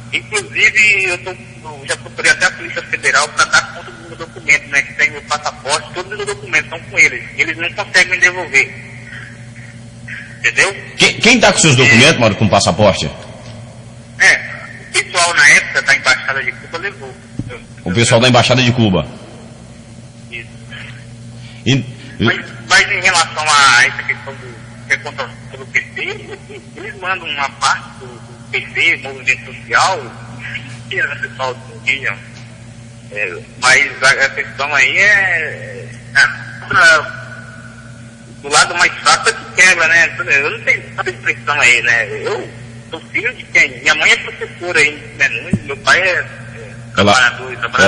Inclusive, eu já procurei até a Polícia Federal para dar conta do meu documento, né? Que tem meu passaporte, todos os meus documentos estão com eles. Eles não conseguem me devolver. Entendeu? Quem tá com seus documentos, Mauro, com passaporte? O pessoal na época da Embaixada de Cuba levou. O pessoal da Embaixada de Cuba. Isso. E, Mas em relação a essa questão do que é contra pelo PC, eles mandam uma parte do PC, movimento social, que é o pessoal do indígena. Mas a questão aí do lado mais fraco é que quebra, né? Eu não tenho essa expressão aí, né? Eu sou filho de quem? Minha mãe é professora aí, né? Meu pai é trabalhador.